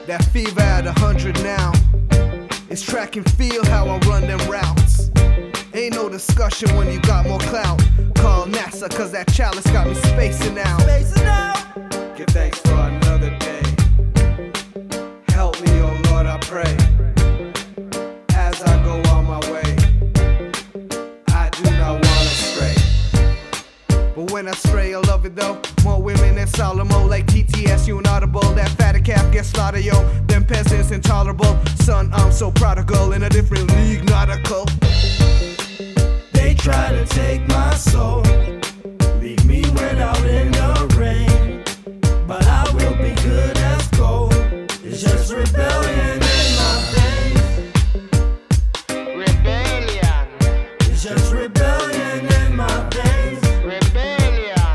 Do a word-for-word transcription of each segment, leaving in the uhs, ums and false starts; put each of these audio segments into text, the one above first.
That fever at a hundred now. It's track and field how I run them routes. Ain't no discussion when you got more clout. Call NASA cause that chalice got me spacing out. Spacing out. Give thanks for another day. Help me, oh Lord, I pray. As I go on my way, I do not wanna stray. But when I stray, I love it though. More women than Solomon, like T T S, you inaudible. That fatty calf gets slaughtered, yo. Them peasants intolerable. Son, I'm so prodigal in a different league, nautical. They try to take my soul, leave me wet out in the rain. But I will be good as gold. It's just rebellion in my veins. Rebellion. It's just rebellion in my veins. Rebellion.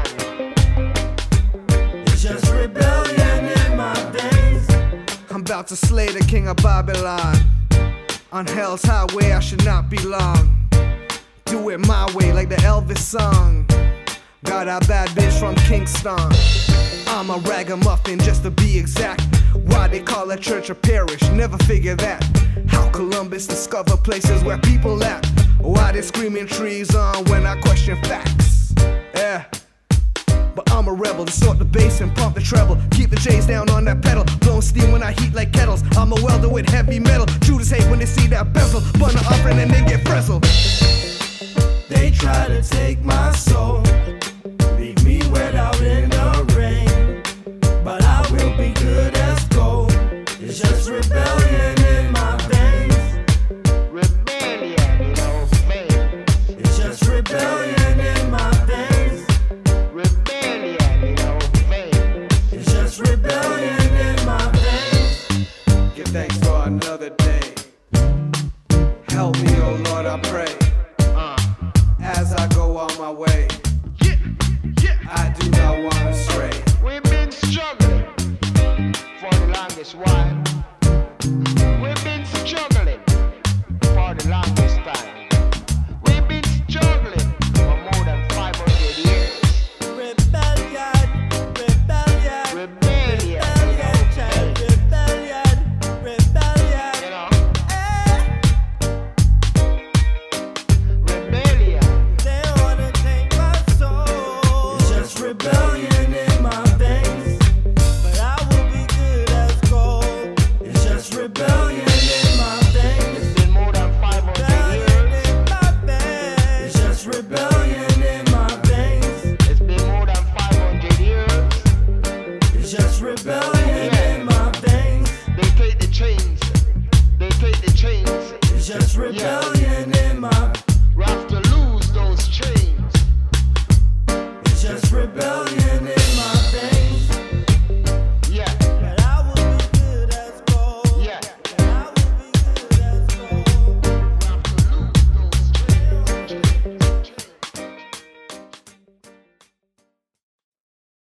It's just rebellion in my veins. I'm about to slay the king of Babylon. On hell's highway I should not be long. Do it my way like the Elvis song. Got a bad bitch from Kingston. I'm a ragamuffin just to be exact. Why they call a church a parish, never figure that. How Columbus discovered places where people at. Why they screaming trees on when I question facts. Yeah. But I'm a rebel to sort the bass and pump the treble. Keep the J's down on that pedal. Blowing steam when I heat like kettles. I'm a welder with heavy metal. Judas hate when they see that bezel. Burn the offering and then get frizzled. They try to take my soul, leave me wet out in the rain. But I will be good as gold. It's just rebellion in my veins. Rebellion in our veins. It's just rebellion in my veins. Rebellion in our veins. It's just rebellion in my veins. Give thanks for another day. Help me, oh Lord, I pray. As I go on my way, Yeah, yeah. I do not want to stray. We've been struggling for the longest while. We've been struggling for the longest